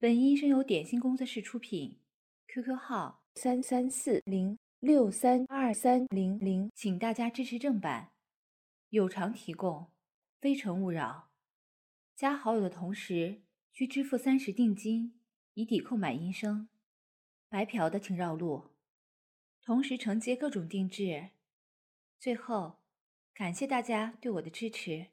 本音声由点心工作室出品 ，QQ 号3340632300，请大家支持正版，有偿提供，非诚勿扰。加好友的同时需支付30定金，以抵购买音声。白嫖的请绕路，同时承接各种定制。最后，感谢大家对我的支持。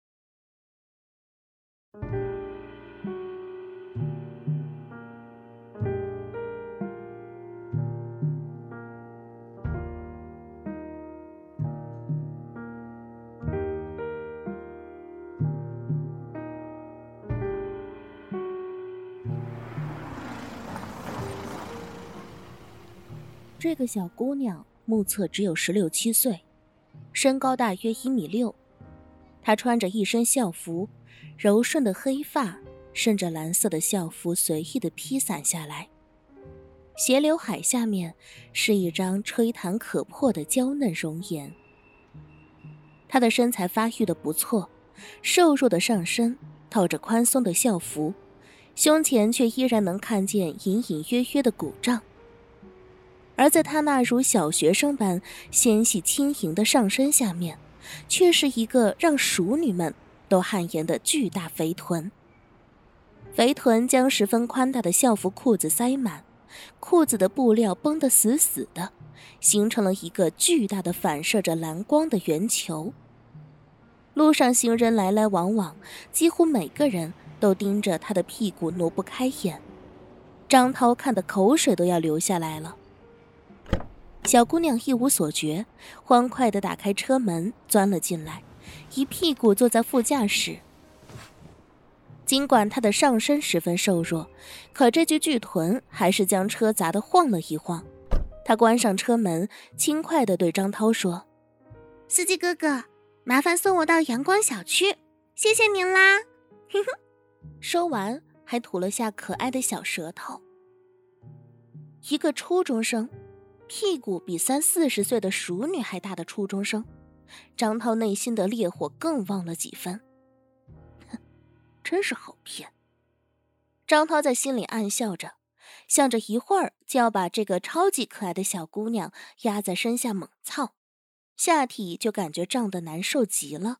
这个小姑娘目测只有16、17岁，身高大约1.6米。她穿着一身校服，柔顺的黑发顺着蓝色的校服随意地披散下来，斜刘海下面是一张吹弹可破的娇嫩容颜。她的身材发育得不错，瘦弱的上身套着宽松的校服，胸前却依然能看见隐隐约约的鼓胀。而在她那如小学生般纤细轻盈的上身下面，却是一个让熟女们都汗颜的巨大肥臀。肥臀将十分宽大的校服裤子塞满，裤子的布料绷得死死的，形成了一个巨大的反射着蓝光的圆球。路上行人来来往往，几乎每个人都盯着她的屁股挪不开眼。张涛看得口水都要流下来了。小姑娘一无所觉，欢快地打开车门钻了进来，一屁股坐在副驾驶。尽管她的上身十分瘦弱，可这具巨臀还是将车砸得晃了一晃。她关上车门，轻快地对张涛说：“ 司机哥哥，麻烦送我到阳光小区，谢谢您啦。” 说完还吐了下可爱的小舌头。一个初中生，屁股比30、40岁的熟女还大的初中生，张涛内心的烈火更旺了几分。哼，真是好骗。张涛在心里暗笑着，想着一会儿就要把这个超级可爱的小姑娘压在身下猛操，下体就感觉胀得难受极了。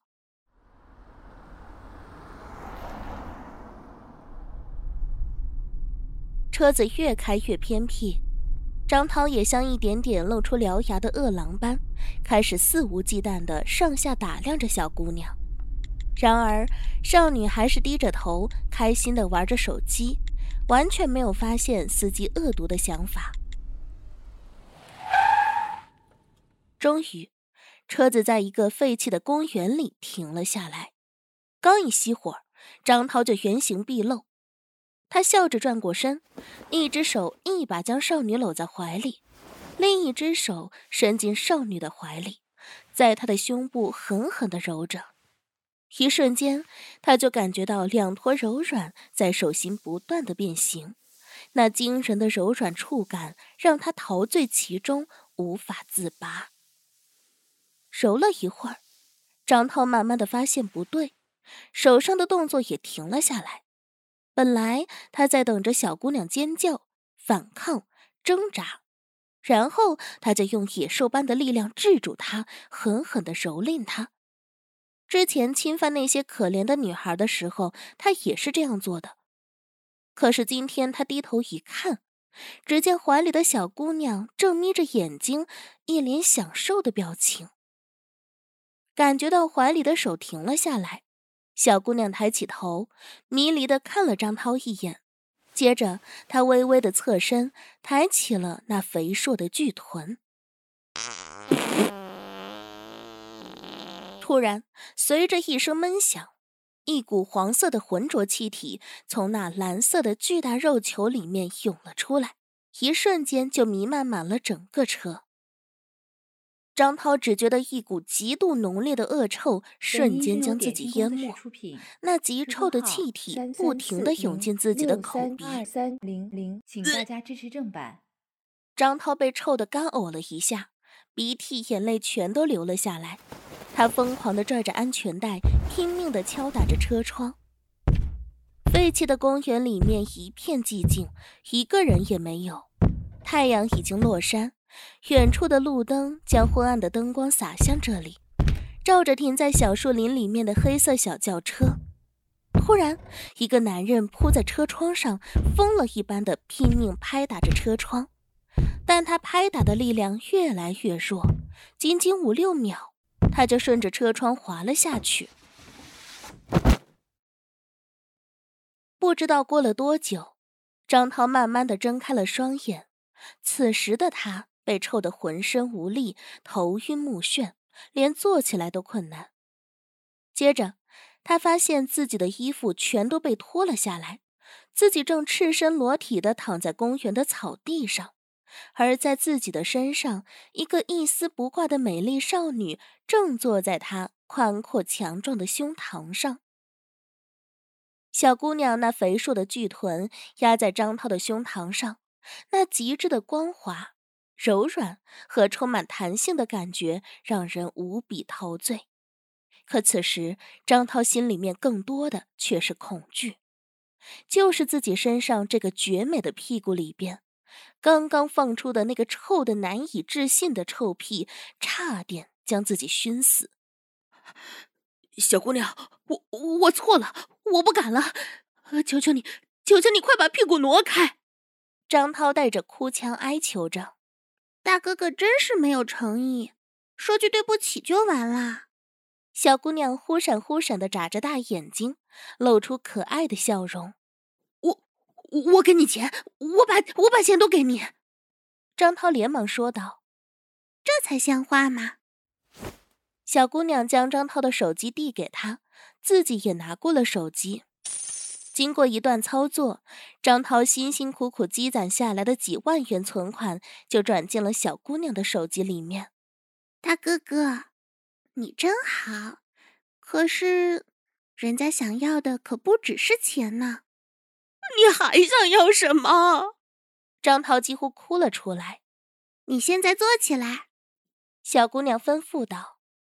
车子越开越偏僻，张涛也像一点点露出獠牙的饿狼般，开始肆无忌惮地上下打量着小姑娘。然而少女还是低着头开心地玩着手机，完全没有发现司机恶毒的想法。终于车子在一个废弃的公园里停了下来，刚一熄火，张涛就原形毕露。他笑着转过身，一只手一把将少女搂在怀里，另一只手伸进少女的怀里，在她的胸部狠狠地揉着。一瞬间，他就感觉到两坨柔软在手心不断地变形，那惊人的柔软触感让他陶醉其中，无法自拔。揉了一会儿，张涛慢慢地发现不对，手上的动作也停了下来。本来他在等着小姑娘尖叫、反抗、挣扎，然后他就用野兽般的力量制住她，狠狠地蹂躏她。之前侵犯那些可怜的女孩的时候，他也是这样做的。可是今天他低头一看，只见怀里的小姑娘正眯着眼睛，一脸享受的表情。感觉到怀里的手停了下来，小姑娘抬起头，迷离地看了张涛一眼，接着她微微地侧身，抬起了那肥硕的巨臀。突然，随着一声闷响，一股黄色的浑浊气体从那蓝色的巨大肉球里面涌了出来，一瞬间就弥漫满了整个车。张涛只觉得一股极度浓烈的恶臭瞬间将自己淹没，那极臭的气体不停地涌进自己的口鼻。 请大家支持正版。 张涛被臭得干呕了一下，鼻涕眼泪全都流了下来。他疯狂地拽着安全带，拼命地敲打着车窗。 废弃的公园里面一片寂静，一个人也没有。太阳已经落山，远处的路灯将昏暗的灯光洒向这里，照着停在小树林里面的黑色小轿车。突然，一个男人扑在车窗上，疯了一般的拼命拍打着车窗，但他拍打的力量越来越弱，仅仅5-6秒，他就顺着车窗滑了下去。不知道过了多久，张涛慢慢地睁开了双眼。此时的他被臭得浑身无力，头晕目眩，连坐起来都困难。接着他发现自己的衣服全都被脱了下来，自己正赤身裸体地躺在公园的草地上，而在自己的身上，一个一丝不挂的美丽少女正坐在他宽阔强壮的胸膛上。小姑娘那肥硕的巨臀压在张涛的胸膛上，那极致的光滑、柔软和充满弹性的感觉让人无比陶醉。可此时张涛心里面更多的却是恐惧，就是自己身上这个绝美的屁股里边，刚刚放出的那个臭的难以置信的臭屁，差点将自己熏死。 小姑娘，我错了，我不敢了，求求你快把屁股挪开！ 张涛带着哭腔哀求着。 大哥哥真是没有诚意，说句对不起就完了。 小姑娘忽闪忽闪地眨着大眼睛，露出可爱的笑容。 我给你钱，我把钱都给你。 张涛连忙说道。 这才像话嘛。 小姑娘将张涛的手机递给他，自己也拿过了手机。经过一段操作，张涛辛辛苦苦积攒下来的几万元存款就转进了小姑娘的手机里面。 大哥哥，你真好，可是人家想要的可不只是钱呢。 你还想要什么？ 张涛几乎哭了出来。 你现在坐起来， 小姑娘吩咐道。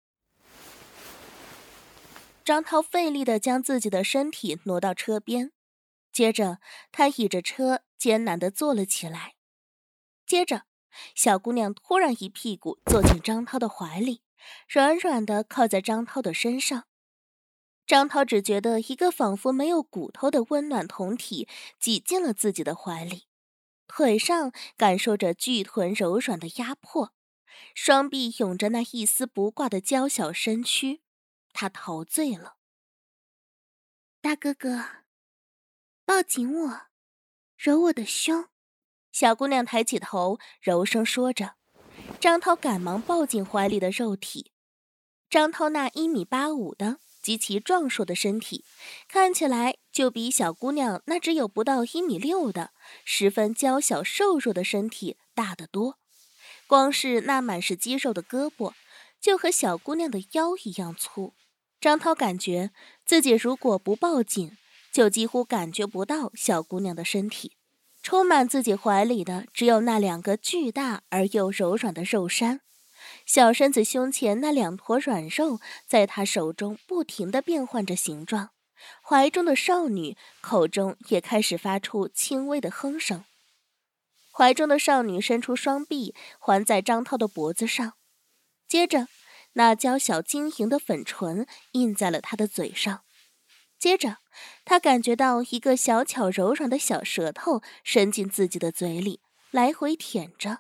张涛费力地将自己的身体挪到车边，接着他倚着车艰难地坐了起来。接着小姑娘突然一屁股坐进张涛的怀里，软软地靠在张涛的身上。张涛只觉得一个仿佛没有骨头的温暖酮体挤进了自己的怀里，腿上感受着巨臀柔软的压迫，双臂拥着那一丝不挂的娇小身躯，他陶醉了。 大哥哥，抱紧我，揉我的胸。 小姑娘抬起头，柔声说着。张涛赶忙抱紧怀里的肉体。张涛那1.85米的极其壮硕的身体，看起来就比小姑娘那只有不到1.6米的十分娇小瘦弱的身体大得多。光是那满是肌肉的胳膊，就和小姑娘的腰一样粗。张涛感觉自己如果不抱紧，就几乎感觉不到小姑娘的身体。充满自己怀里的只有那2个巨大而又柔软的肉山，小身子胸前那2坨软肉在他手中不停地变换着形状。怀中的少女口中也开始发出轻微的哼声。怀中的少女伸出双臂环在张涛的脖子上，接着那娇小晶莹的粉唇印在了他的嘴上。接着他感觉到一个小巧柔软的小舌头伸进自己的嘴里，来回舔着。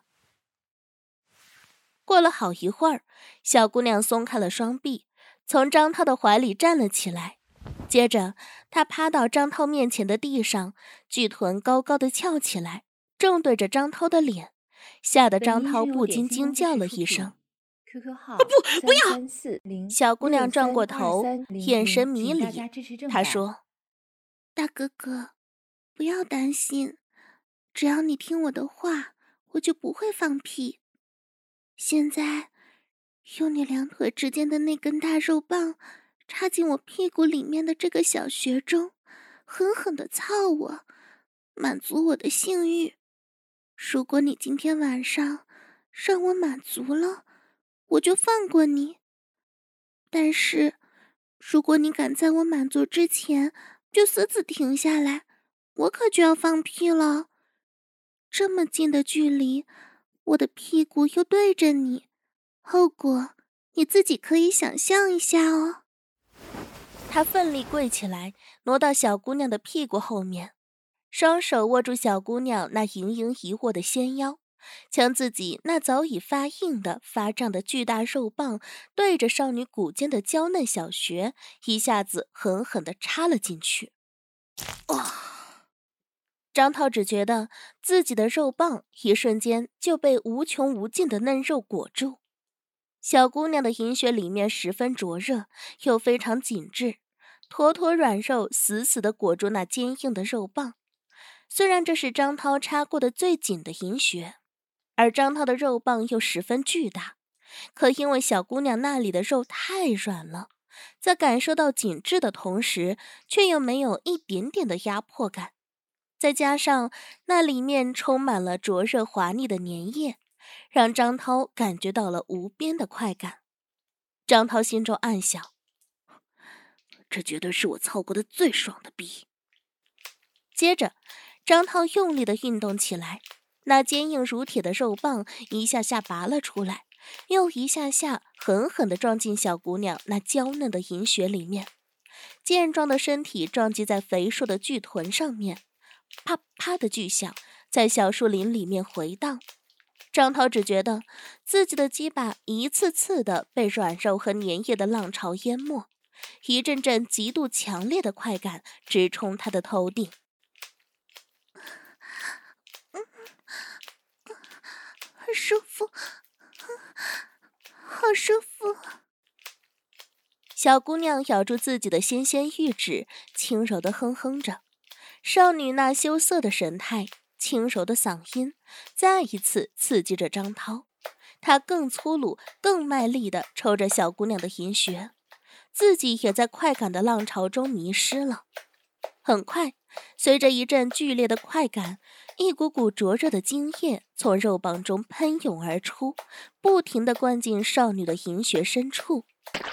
过了好一会儿，小姑娘松开了双臂，从张涛的怀里站了起来。接着她趴到张涛面前的地上，巨臀高高的翘起来，正对着张涛的脸，吓得张涛不禁惊叫了一声。 QQ 号不要 ！3340 小姑娘转过头，眼神迷离。她说： 大哥哥，不要担心，只要你听我的话，我就不会放屁。现在用你2腿之间的那根大肉棒插进我屁股里面的这个小穴中，狠狠地操我，满足我的性欲。如果你今天晚上让我满足了，我就放过你。但是如果你敢在我满足之前就死死停下来，我可就要放屁了。这么近的距离，我的屁股又对着你，后果你自己可以想象一下哦。 他奋力跪起来，挪到小姑娘的屁股后面，双手握住小姑娘那盈盈一握的纤腰，将自己那早已发硬的发胀的巨大肉棒对着少女骨间的娇嫩小穴一下子狠狠地插了进去。张涛只觉得自己的肉棒一瞬间就被无穷无尽的嫩肉裹住，小姑娘的阴穴里面十分灼热又非常紧致，坨坨软肉死死地裹住那坚硬的肉棒。虽然这是张涛插过的最紧的阴穴，而张涛的肉棒又十分巨大，可因为小姑娘那里的肉太软了，在感受到紧致的同时，却又没有一点点的压迫感。再加上那里面充满了灼热滑腻的粘液，让张涛感觉到了无边的快感。张涛心中暗想， 这绝对是我操过的最爽的逼。 接着张涛用力地运动起来，那坚硬如铁的肉棒一下下拔了出来，又一下下狠狠地撞进小姑娘那娇嫩的阴穴里面，健壮的身体撞击在肥硕的巨臀上面，啪啪的巨响在小树林里面回荡。张涛只觉得自己的鸡巴一次次的被软肉和粘液的浪潮淹没，一阵阵极度强烈的快感直冲他的头顶。 好舒服，好舒服。 小姑娘咬住自己的纤纤玉指，轻柔地哼哼着，少女那羞涩的神态，轻柔的嗓音，再一次刺激着张涛。他更粗鲁、更卖力地抽着小姑娘的阴穴，自己也在快感的浪潮中迷失了。很快，随着一阵剧烈的快感，一股股灼热的精液从肉棒中喷涌而出，不停地灌进少女的阴穴深处。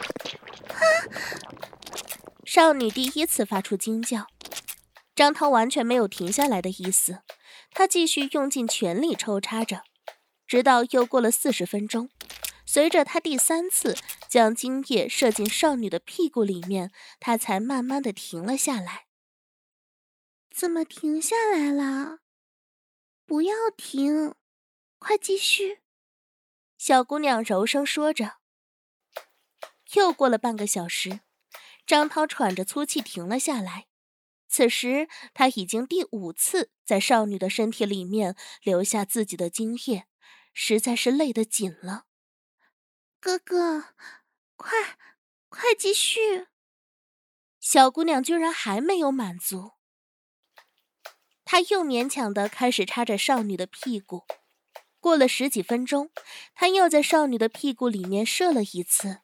少女第一次发出惊叫，张涛完全没有停下来的意思，他继续用尽全力抽插着，直到又过了40分钟，随着他第3次将精液射进少女的屁股里面，他才慢慢地停了下来。 怎么停下来了？不要停，快继续。 小姑娘柔声说着。又过了半个小时，张涛喘着粗气停了下来。此时他已经第5次在少女的身体里面留下自己的精液，实在是累得紧了。 哥哥，快继续。 小姑娘居然还没有满足，她又勉强地开始插着少女的屁股。过了10几分钟，她又在少女的屁股里面射了一次。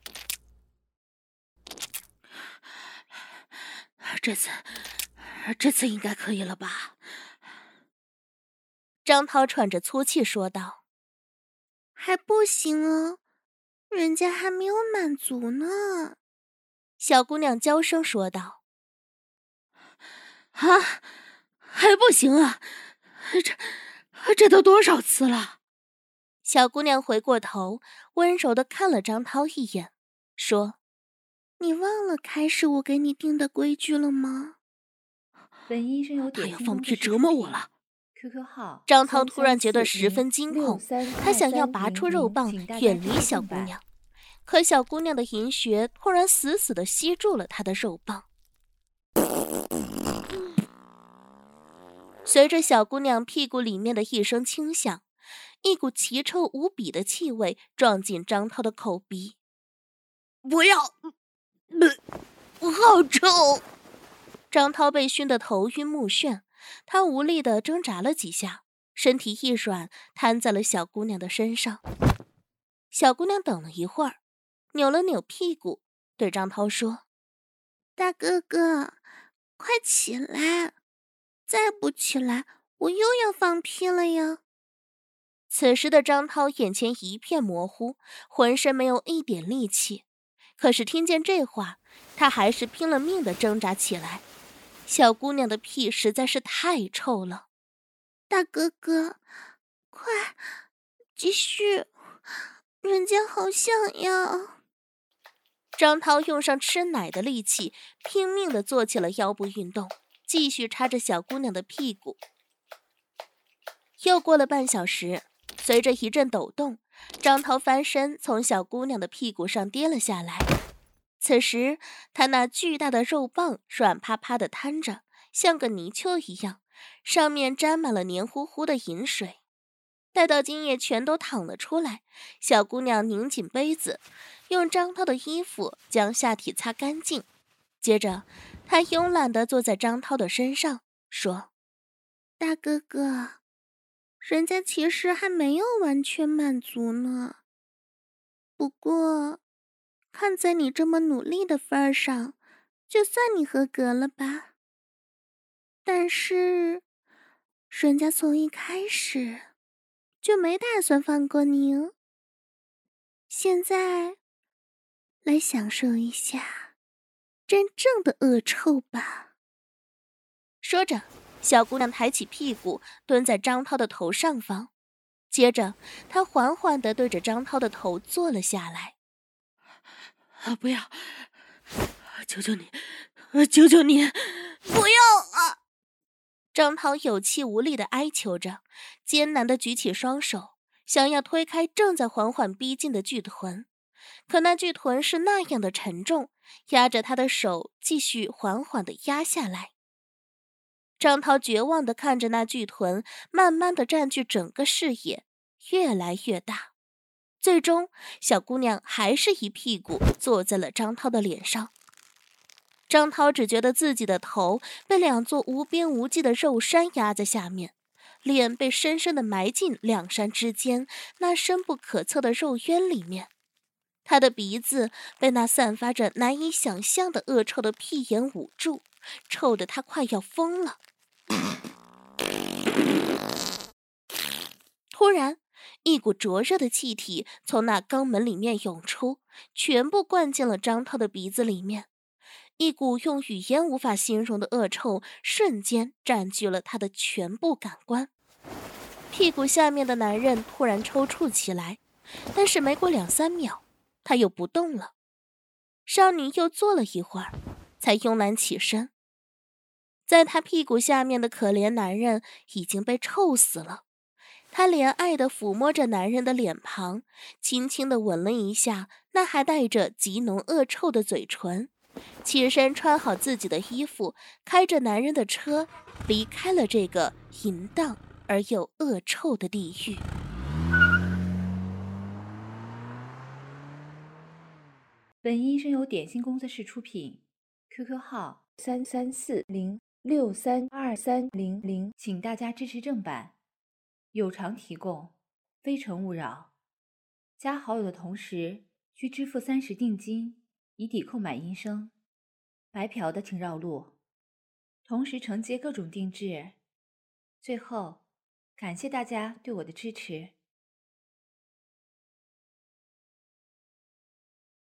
这次应该可以了吧？ 张涛喘着粗气说道。 还不行哦，人家还没有满足呢。 小姑娘娇声说道。 啊，还不行啊？这都多少次了？ 小姑娘回过头，温柔地看了张涛一眼，说： 你忘了开始我给你定的规矩了吗？ 本医生有点他要放屁折磨我了。 QQ 号。 张涛突然觉得十分惊恐，他想要拔出肉棒远离小姑娘，可小姑娘的阴穴突然死死地吸住了他的肉棒。随着小姑娘屁股里面的一声轻响，一股奇臭无比的气味撞进张涛的口鼻。 不要，好臭！ 张涛被熏得头晕目眩，他无力地挣扎了几下，身体一软，瘫在了小姑娘的身上。小姑娘等了一会儿，扭了扭屁股，对张涛说： 大哥哥，快起来，再不起来我又要放屁了呀。 此时的张涛眼前一片模糊，浑身没有一点力气，可是听见这话，他还是拼了命地挣扎起来。 小姑娘的屁实在是太臭了。 大哥哥，快继续，人家好想要。 张涛用上吃奶的力气，拼命地做起了腰部运动，继续插着小姑娘的屁股。又过了半小时，随着一阵抖动，张涛翻身从小姑娘的屁股上跌了下来。此时他那巨大的肉棒软趴趴地摊着，像个泥鳅一样，上面沾满了黏糊糊的饮水。待到精液全都淌了出来，小姑娘拧紧杯子，用张涛的衣服将下体擦干净。接着她慵懒地坐在张涛的身上，说： 大哥哥，人家其实还没有完全满足呢。不过看在你这么努力的份儿上，就算你合格了吧。但是人家从一开始就没打算放过你哦。现在来享受一下真正的恶臭吧。 说着，小姑娘抬起屁股蹲在张涛的头上方，接着她缓缓地对着张涛的头坐了下来。 不要，求求你，求求你，不要啊！ 张涛有气无力地哀求着，艰难地举起双手，想要推开正在缓缓逼近的巨臀，可那巨臀是那样的沉重，压着他的手继续缓缓地压下来。张涛绝望地看着那巨臀慢慢地占据整个视野，越来越大。最终，小姑娘还是一屁股坐在了张涛的脸上。张涛只觉得自己的头被两座无边无际的肉山压在下面，脸被深深地埋进两山之间那深不可测的肉渊里面。他的鼻子被那散发着难以想象的恶臭的屁眼捂住，臭得他快要疯了。突然，一股灼热的气体从那肛门里面涌出，全部灌进了张涛的鼻子里面。一股用语言无法形容的恶臭瞬间占据了他的全部感官。屁股下面的男人突然抽搐起来，但是没过2-3秒，他又不动了。少女又坐了一会儿，才慵懒起身。在他屁股下面的可怜男人已经被臭死了。他怜爱地抚摸着男人的脸庞，轻轻地吻了一下那还带着极浓恶臭的嘴唇，起身穿好自己的衣服，开着男人的车离开了这个淫荡而又恶臭的地狱。 本音声由点心工作室出品 ，QQ 号33406323000，请大家支持正版。有偿提供，非诚勿扰。加好友的同时需支付30定金，以抵扣买音声。白嫖的请绕路。同时承接各种定制。最后，感谢大家对我的支持。